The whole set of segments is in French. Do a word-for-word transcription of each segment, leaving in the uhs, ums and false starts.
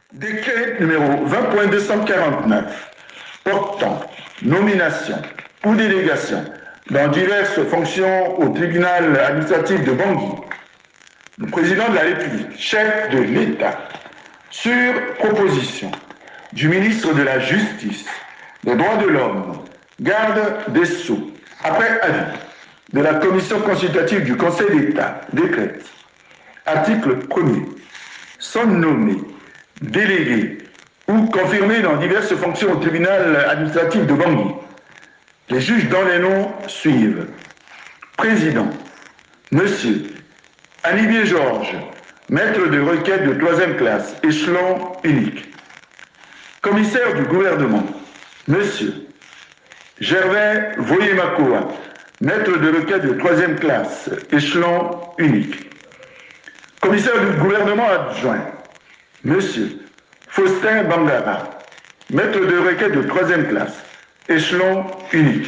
Décret numéro vingt point deux cent quarante-neuf portant nomination ou délégation dans diverses fonctions au tribunal administratif de Bangui. Le président de la République, chef de l'État, sur proposition du ministre de la Justice, des Droits de l'Homme, garde des Sceaux, après avis de la Commission consultative du Conseil d'État, décrète, article premier, sont nommés, délégués ou confirmés dans diverses fonctions au tribunal administratif de Bangui. Les juges dont les noms suivent. Président, Monsieur Olivier Georges, maître de requête de troisième classe, échelon unique. Commissaire du gouvernement, Monsieur Gervais Voyemakoa, maître de requête de troisième classe, échelon unique. Commissaire du gouvernement adjoint, Monsieur Faustin Bangara, maître de requête de troisième classe, échelon unique.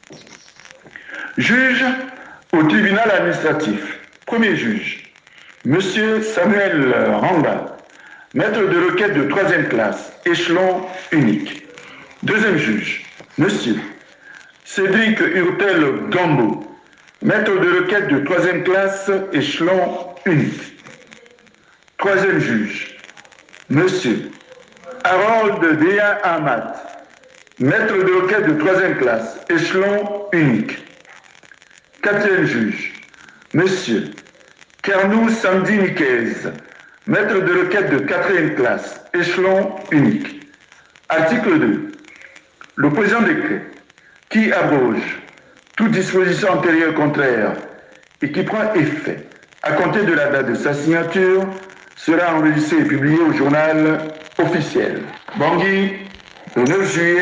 Juge au tribunal administratif, premier juge, Monsieur Samuel Ramba, maître de requête de troisième classe, échelon unique. Deuxième juge, Monsieur Cédric Hurtel Gambo, maître de requête de troisième classe, échelon unique. Troisième juge, Monsieur Harold Déa Ahmad, maître de requête de troisième classe, échelon unique. Quatrième juge, Monsieur Kernou Samdi Niquez, maître de requête de quatrième classe, échelon unique. Article deux. Le présent décret, qui abroge toute disposition antérieure contraire et qui prend effet à compter de la date de sa signature, sera enregistré et publié au journal officiel. Bangui, le neuf juillet